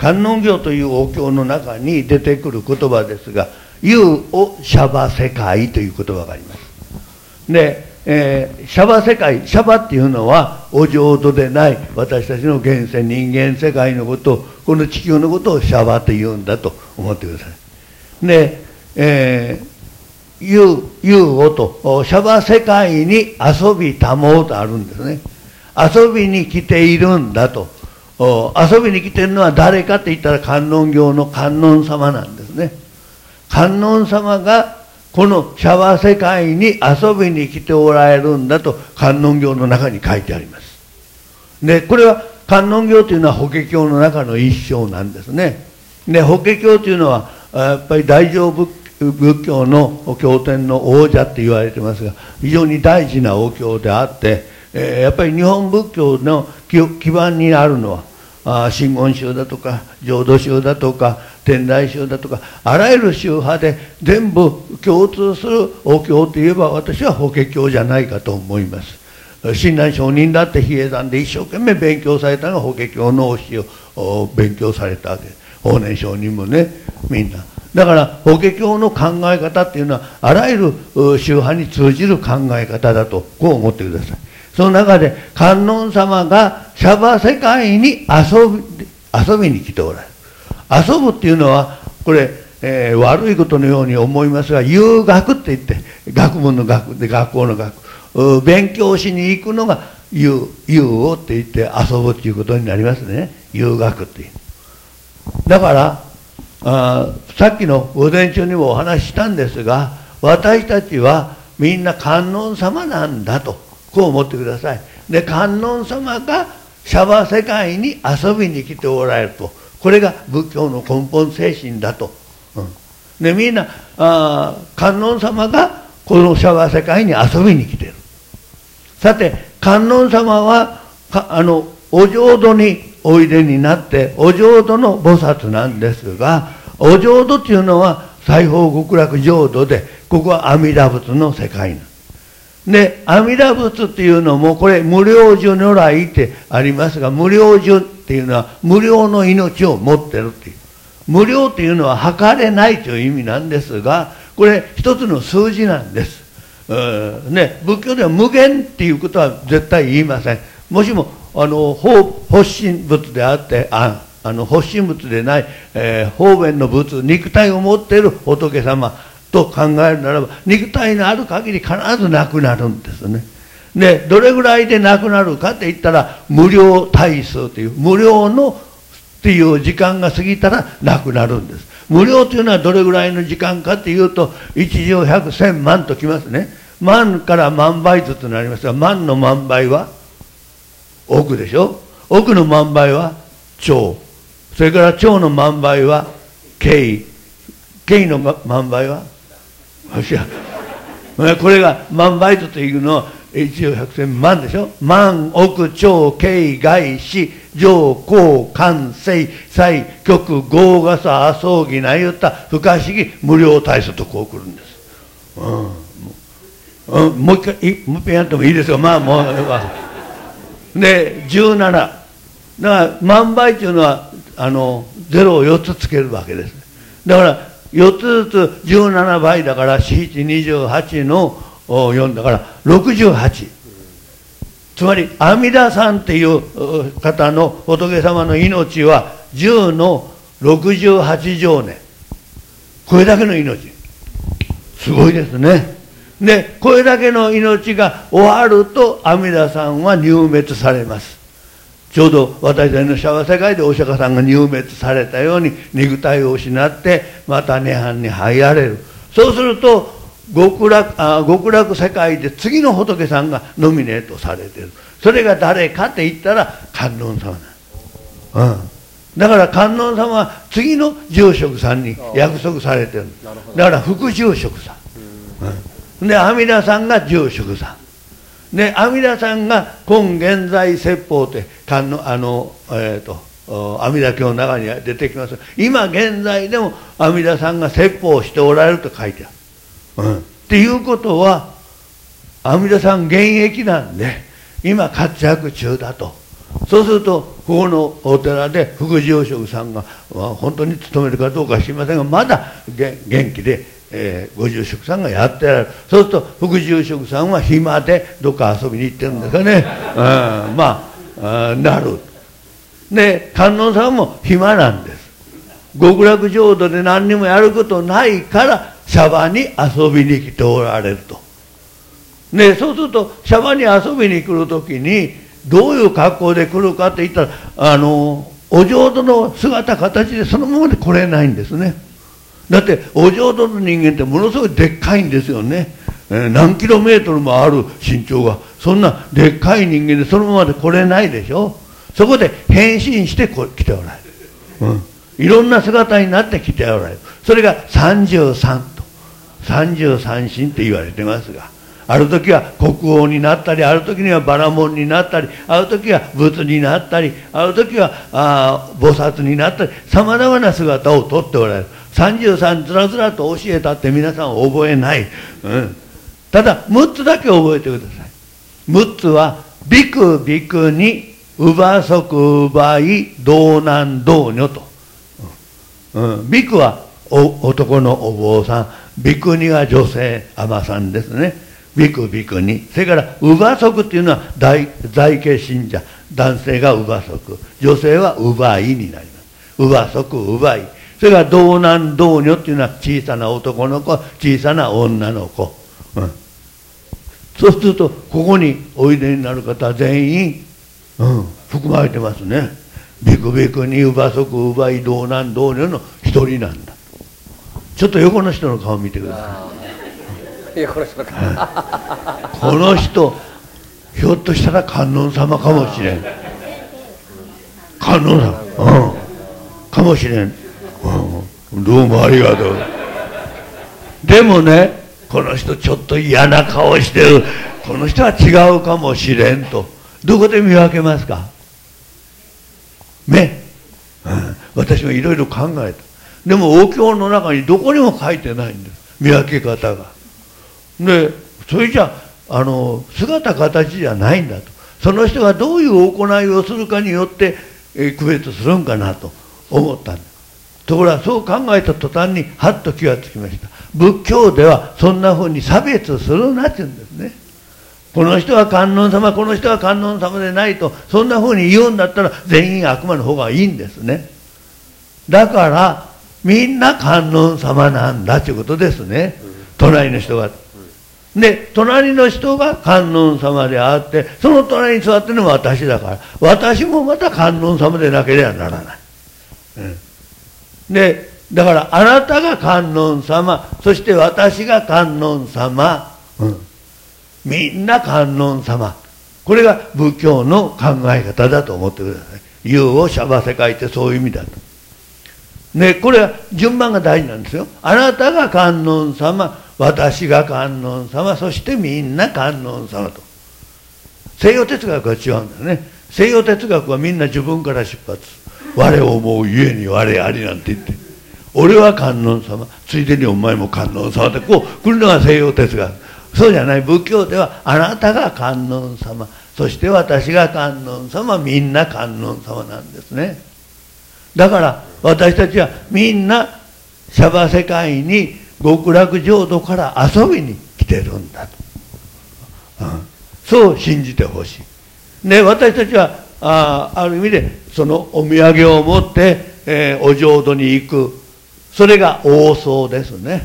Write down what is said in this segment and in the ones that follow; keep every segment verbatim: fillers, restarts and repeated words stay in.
観音経というお経の中に出てくる言葉ですが、有をシャバ世界という言葉があります。で、えー、シャバ世界、シャバっていうのはお浄土でない私たちの現世人間世界のことを、この地球のことをシャバと言うんだと思ってください。で、えー、有、有をと、シャバ世界に遊びたもうとあるんですね。遊びに来ているんだと。遊びに来ているのは誰かって言ったら観音経の観音様なんですね。観音様がこのシャバ世界に遊びに来ておられるんだと観音経の中に書いてあります。で、これは観音経というのは法華経の中の一章なんですね。で、法華経というのはやっぱり大乗仏教の経典の王者って言われてますが、非常に大事なお経であって、えー、やっぱり日本仏教の基盤にあるのはあ真言宗だとか浄土宗だとか天台宗だとか、あらゆる宗派で全部共通するお経といえば、私は法華経じゃないかと思います。親鸞上人だって比叡山で一生懸命勉強されたのが法華経の教えを勉強されたわけです。法然上人もね、みんな。だから法華経の考え方っていうのはあらゆる宗派に通じる考え方だと、こう思ってください。その中で観音様がシャバ世界に遊び、遊びに来ておられる。遊ぶっていうのはこれ、えー、悪いことのように思いますが、遊学って言って、学問の学で学校の学、勉強しに行くのが遊、遊をって言って遊ぶっていうことになりますね。遊学っていう。だからあさっきの午前中にもお話ししたんですが、私たちはみんな観音様なんだと、こう思ってください。で、観音様がシャバ世界に遊びに来ておられると、これが仏教の根本精神だと。うん、で、みんなあ観音様がこのシャバ世界に遊びに来ている。さて、観音様はかあのお浄土においでになってお浄土の菩薩なんですが、お浄土というのは西方極楽浄土で、ここは阿弥陀仏の世界なんです。で、阿弥陀仏っていうのも、これ無量寿如来ってありますが、無量寿っていうのは無料の命を持ってるっていう。無料っていうのは測れないという意味なんですが、これ一つの数字なんです。うんね、仏教では無限っていうことは絶対言いません。もしもあの発心仏であってああの発心仏でない、えー、方便の仏、肉体を持っている仏様と考えるならば、肉体のある限り必ずなくなるんですね。で、どれぐらいでなくなるかって言ったら、無量大数という無料のっていう時間が過ぎたらなくなるんです。無料というのはどれぐらいの時間かっていうと、一乗百千万ときますね。万から万倍ずつになりますが、万の万倍は億でしょ。億の万倍は兆。それから兆の万倍は慶。慶の万倍はこれが万倍ずついうのは一乗百千万でしょ。万億兆慶外死上皇関西西極豪華さ麻生義な言った不可思議無量大数とこう来るんです。うんうん、もう一回もう一回やってもいいですよ。まあもうでじゅうななだから万倍というのはあのゼロをよっつつけるわけです。だからよっつずつじゅうななばいだから、よん、にじゅうはちのよんだからろくじゅうはち。つまり阿弥陀さんっていう方の仏様の命はじゅうのろくじゅうはち乗年。これだけの命。すごいですね。で、これだけの命が終わると阿弥陀さんは入滅されます。ちょうど私たちのシャバ世界でお釈迦さんが入滅されたように、肉体を失ってまた涅槃に入られる。そうすると極楽あ極楽世界で次の仏さんがノミネートされている。それが誰かって言ったら観音様なん、うん、だから観音様は次の住職さんに約束されてる。だから副住職さん、うん、で阿弥陀さんが住職さんで、阿弥陀さんが今現在説法ってあのあの、えー、と阿弥陀経の中に出てきます。今現在でも阿弥陀さんが説法をしておられると書いてある、うん、っていうことは阿弥陀さん現役なんで今活躍中だと。 そうするとここのお寺で副住職さんが、まあ、本当に勤めるかどうか知りませんがまだ元気で、えー、ご住職さんがやってられる。そうすると副住職さんは暇でどっか遊びに行ってるんですかね、うん、まあなる。で観音さんも暇なんです。極楽浄土で何にもやることないからシャバに遊びに来ておられると。でそうするとシャバに遊びに来るときにどういう格好で来るかって言ったら、あのお浄土の姿形でそのままで来れないんですね。だってお浄土の人間ってものすごいでっかいんですよね、えー、何キロメートルもある身長が、そんなでっかい人間でそのままで来れないでしょ。そこで変身してこ来ておられる、うん、いろんな姿になって来ておられる。それがさんじゅうさんとさんじゅうさん身って言われてますが、ある時は国王になったり、ある時にはバラモンになったり、ある時は仏になったり、ある時はあ菩薩になったり、さまざまな姿をとっておられる。さんじゅうさんずらずらと教えたって皆さん覚えない、うん、ただむっつだけ覚えてください。むっつはビクビクに乳母足奪い道南道女と、うんうん、ビクはお男のお坊さん、ビクニは女性尼さんですね。ビクビクに、それから乳母足っていうのは在家信者、男性が乳母足、女性は奪いになります。乳母足奪い、それから道南道女っていうのは小さな男の子、小さな女の子、うん、そうするとここにおいでになる方は全員、うん、含まれてますね。ビクビクに乳母足奪い道南道女の一人なんだ。ちょっと横の人の顔見てください。この人ひょっとしたら観音様かもしれん。観音様、うん、かもしれん、うん、どうもありがとう。でもね、この人ちょっと嫌な顔してる、この人は違うかもしれんとどこで見分けますか。目、うん、私もいろいろ考えた。でもお経の中にどこにも書いてないんです、見分け方が。でそれじゃあの姿形じゃないんだと。その人がどういう行いをするかによって、えー、区別するんかなと思ったんだ。ところがそう考えた途端にはっと気がつきました。仏教ではそんなふうに差別するなって言うんですね。この人は観音様、この人は観音様でないと、そんなふうに言うんだったら全員悪魔の方がいいんですね。だからみんな観音様なんだということですね、隣の人が。で隣の人が観音様であって、その隣に座ってるのは私だから、私もまた観音様でなければならない、うん、でだからあなたが観音様、そして私が観音様、うん、みんな観音様、これが仏教の考え方だと思ってください。有をシャバ世界ってそういう意味だと。ね、これは順番が大事なんですよ。あなたが観音様、私が観音様、そしてみんな観音様と。西洋哲学は違うんだよね。西洋哲学はみんな自分から出発。我を思うゆえに我ありなんて言って、俺は観音様、ついでにお前も観音様ってこう来るのが西洋哲学。そうじゃない。仏教ではあなたが観音様、そして私が観音様、みんな観音様なんですね。だから私たちはみんなシャバ世界に極楽浄土から遊びに来てるんだと、うん、そう信じてほしい。で私たちは あ, ある意味でそのお土産を持って、えー、お浄土に行く、それが往送ですね、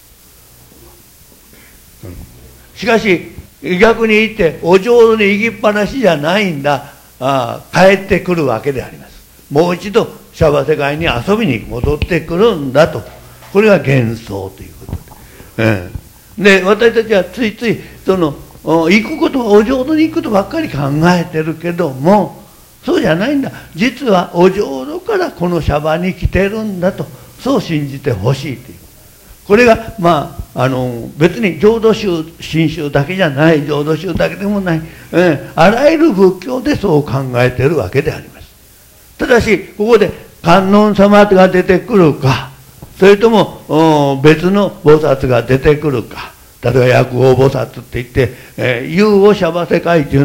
うん、しかし逆に言ってお浄土に行きっぱなしじゃないんだ、あ帰ってくるわけであります。もう一度シャバ世界に遊びに戻ってくるんだと。これが幻想ということで、うん、で私たちはついついその行くこと、お浄土に行くことばっかり考えてるけども、そうじゃないんだ。実はお浄土からこのシャバに来てるんだと、そう信じてほしいという。これがまああの別に浄土宗真宗だけじゃない、浄土宗だけでもない、うん、あらゆる仏教でそう考えてるわけであります。ただしここで観音様が出てくるか、それとも別の菩薩が出てくるか、例えば薬王菩薩って言って、えー、有をシャバ世界というのが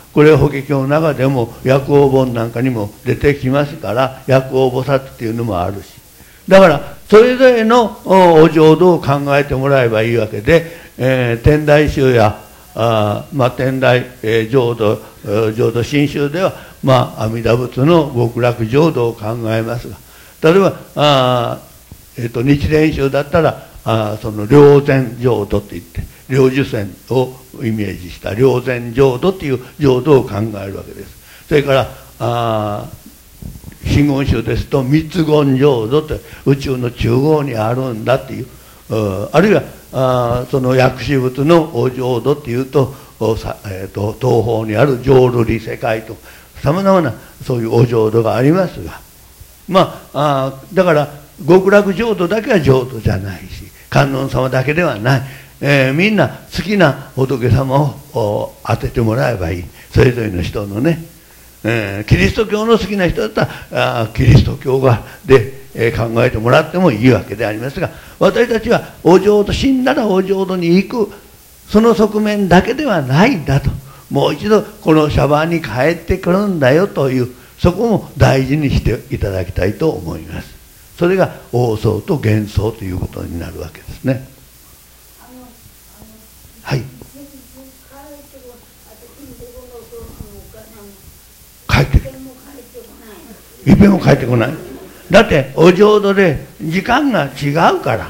これ法華経の中でも薬王本なんかにも出てきますから、薬王菩薩っていうのもあるし、だからそれぞれのお浄土を考えてもらえばいいわけで、えー、天台宗やあ、まあ、天台、えー、浄土浄土真宗では、まあ、阿弥陀仏の極楽浄土を考えますが、例えばあ、えー、と日蓮宗だったらあその霊山浄土っていって、霊寿泉をイメージした霊山浄土っていう浄土を考えるわけです。それからあ真言宗ですと密言浄土って宇宙の中央にあるんだっていう、あるいはあその薬師仏のお浄土っていうと、えー、と東方にある浄瑠璃世界とさまざまなそういうお浄土がありますが、まあ、あだから極楽浄土だけは浄土じゃないし、観音様だけではない、えー、みんな好きな仏様を当ててもらえばいい。それぞれの人のね、えー、キリスト教の好きな人だったらあキリスト教がで、えー、考えてもらってもいいわけでありますが、私たちはお浄土、死んだらお浄土に行くその側面だけではないんだと、もう一度このシャバに帰ってくるんだよという、そこも大事にしていただきたいと思います。それが応想と幻想ということになるわけですね。はい。帰っていっぺんも帰ってこない。だってお浄土で時間が違うから、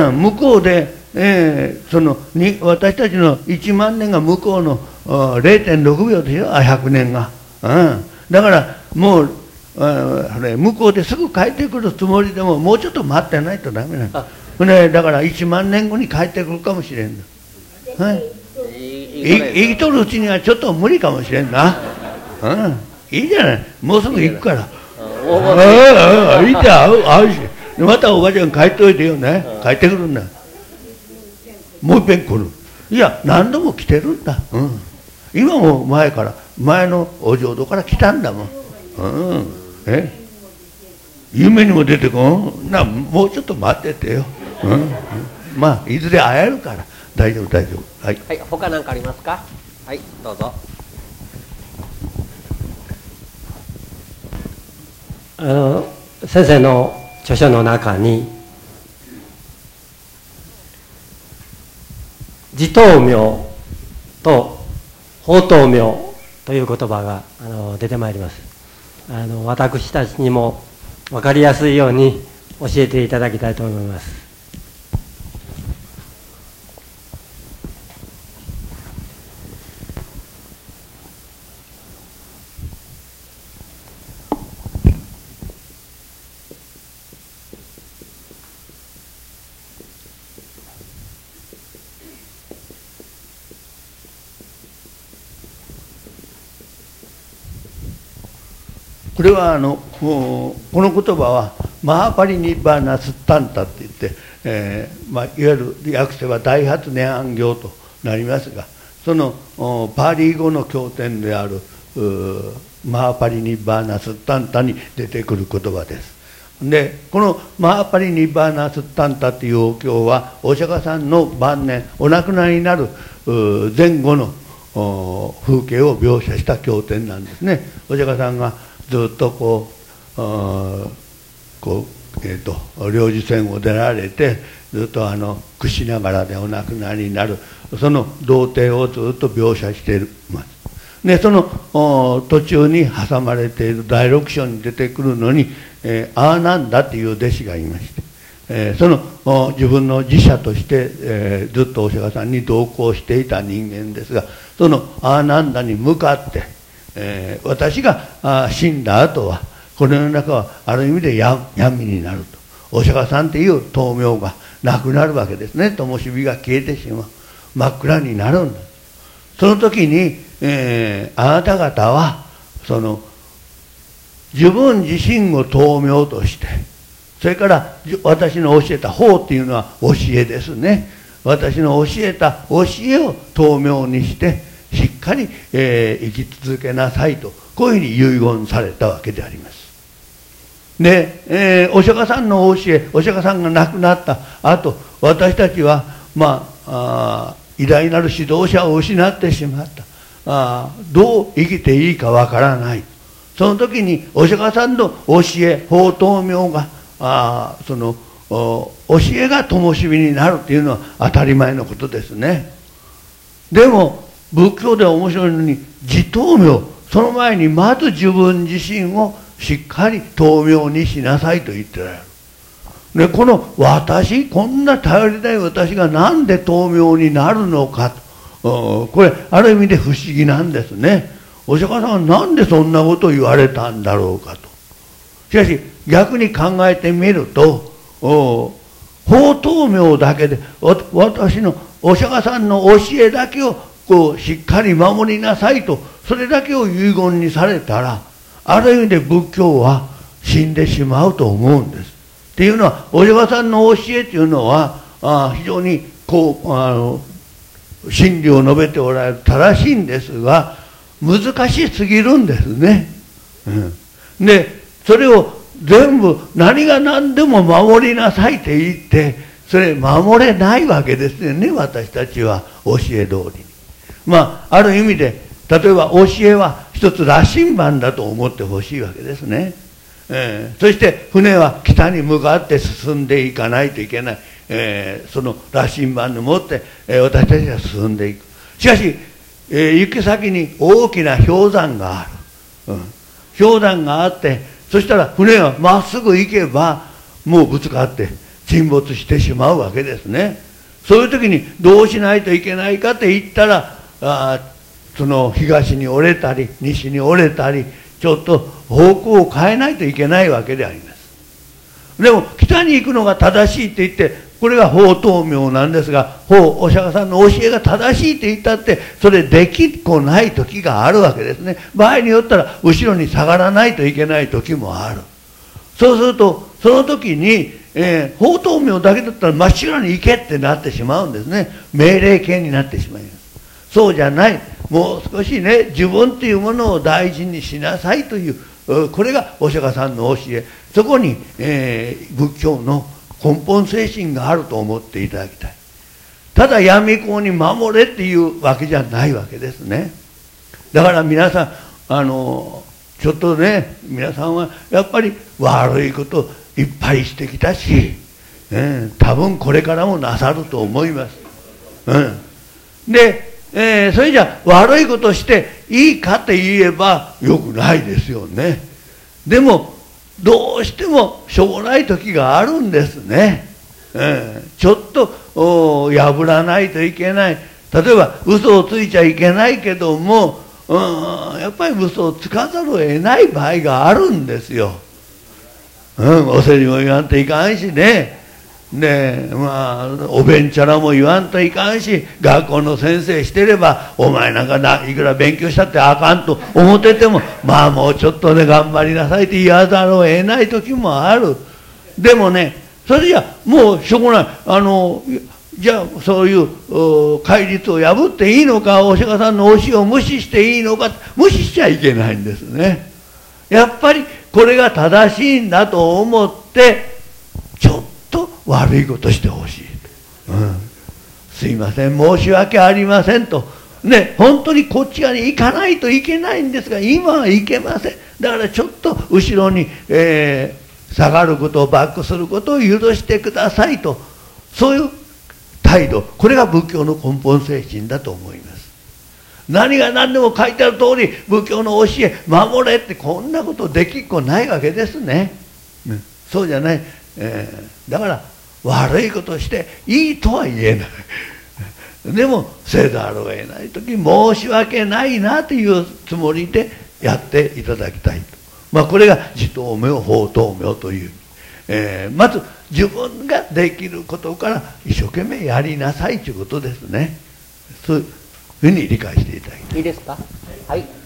うん、向こうで、えー、そのに私たちのいちまんねんが向こうの れいてんろくびょうでしょ、ひゃくねんが、うん、だからもうあれ向こうですぐ帰ってくるつもりでももうちょっと待ってないとダメなの、ね、だからいちまんねんごに帰ってくるかもしれんの、はい、生きとるうちにはちょっと無理かもしれんな、うん、いいじゃない、もうすぐ行くから、ああいいじゃん、会うし、またおばちゃん帰っておいてよね、帰ってくるんだ、もういっぺん来る、いや何度も来てるんだ、うん、今も前から前のお浄土から来たんだもん、うん、え夢にも出てこんな、もうちょっと待っててよ、うん、うん、まあいずれ会えるから大丈夫大丈夫、はい、 はい、他何かありますか。はい、どうぞ。 あの先生の著書の中に持灯明と法灯明という言葉があの出てまいります。あの私たちにも分かりやすいように教えていただきたいと思います。 これはあのこの言葉はマハパリニッバーナスッタンタって言って、えーまあ、いわゆる訳せば大発念安行となりますが、そのパーリー語の経典であるマハパリニッバーナスッタンタに出てくる言葉です。でこのマハパリニッバーナスッタンタというお経はお釈迦さんの晩年お亡くなりになる前後の風景を描写した経典なんですね。お釈迦さんがずっとこう、こうえーと、領事船を出られてずっとあの屈しながらでお亡くなりになるその童貞をずっと描写しています。でその途中に挟まれているだいろく章に出てくるのに、えー、アーナンダという弟子がいまして、えー、その自分の自社として、えー、ずっとお釈迦さんに同行していた人間ですが、そのアーナンダに向かってえー、私があ死んだ後はこの世の中はある意味で闇になると、お釈迦さんっていう灯明がなくなるわけですね。灯火が消えてしまう、真っ暗になるんだ。その時に、えー、あなた方はその自分自身を灯明として、それから私の教えた法っていうのは教えですね。私の教えた教えを灯明にしてしっかり、えー、生き続けなさいと、こういうふうに遺言されたわけであります。で、えー、お釈迦さんの教え、お釈迦さんが亡くなった後、私たちは、まあ、あ偉大なる指導者を失ってしまった。 あどう生きていいかわからない。その時にお釈迦さんの教え、法灯明があその教えが灯火になるっていうのは当たり前のことですね。でも仏教では面白いのに、自灯明、その前にまず自分自身をしっかり灯明にしなさいと言ってられる。でこの私、こんな頼りない私がなんで灯明になるのかと、これある意味で不思議なんですね。お釈迦さんはなんでそんなことを言われたんだろうかと。しかし逆に考えてみると、法灯明だけで私のお釈迦さんの教えだけをこうしっかり守りなさいと、それだけを遺言にされたら、ある意味で仏教は死んでしまうと思うんです。っていうのは、お釈迦さんの教えというのはあ非常にこうあの真理を述べておられる正しいんですが、難しすぎるんですね。うん、でそれを全部何が何でも守りなさいって言って、それ守れないわけですよね、私たちは教え通りに。まあある意味で例えば教えは一つ羅針盤だと思ってほしいわけですね。えー、そして船は北に向かって進んでいかないといけない、えー、その羅針盤を持って、えー、私たちは進んでいく。しかし、えー、行き先に大きな氷山がある、うん、氷山があって、そしたら船はまっすぐ行けばもうぶつかって沈没してしまうわけですね。そういう時にどうしないといけないかって言ったら、あその東に折れたり西に折れたり、ちょっと方向を変えないといけないわけであります。でも北に行くのが正しいって言って、これが法灯明なんですが、法お釈迦さんの教えが正しいって言ったって、それできっこない時があるわけですね。場合によったら後ろに下がらないといけない時もある。そうするとその時に、えー、法灯明だけだったら真っ白に行けってなってしまうんですね。命令形になってしまいます。そうじゃない、もう少しね、自分というものを大事にしなさいという、これがお釈迦さんの教え。そこに、えー、仏教の根本精神があると思っていただきたい。ただ闇雲に守れっていうわけじゃないわけですね。だから皆さん、あのちょっとね、皆さんはやっぱり悪いこといっぱいしてきたし、うん、多分これからもなさると思います。うん、でえー、それじゃ悪いことしていいかって言えばよくないですよね。でもどうしてもしょうがない時があるんですね。えー、ちょっと破らないといけない。例えば嘘をついちゃいけないけども、うん、やっぱり嘘をつかざるを得ない場合があるんですよ。うん、お世辞も言わんといかんしね。でまあおべんちゃらも言わんといかんし、学校の先生してればお前なんかないくら勉強したってあかんと思ってても、まあもうちょっとね頑張りなさいって言わざるを得ない時もある。でもね、それじゃもうしょうがない。あのじゃあそういう戒律を破っていいのか、お釈迦さんの教えを無視していいのか、無視しちゃいけないんですね。やっぱりこれが正しいんだと思ってちょっと悪いことしてほしい、うん、すいません申し訳ありませんとね、本当にこっち側に行かないといけないんですが今は行けません。だからちょっと後ろに、えー、下がることをバックすることを許してくださいと、そういう態度、これが仏教の根本精神だと思います。何が何でも書いてある通り仏教の教え守れって、こんなことできっこないわけですね。ね、そうじゃない、えー、だから悪いことしていいとは言えないでもせざるを得ない時申し訳ないなというつもりでやっていただきたいと、まあ、これが自灯明法灯明という、えー、まず自分ができることから一生懸命やりなさいということですね。そういうふうに理解していただきたい。 いいですか。はい。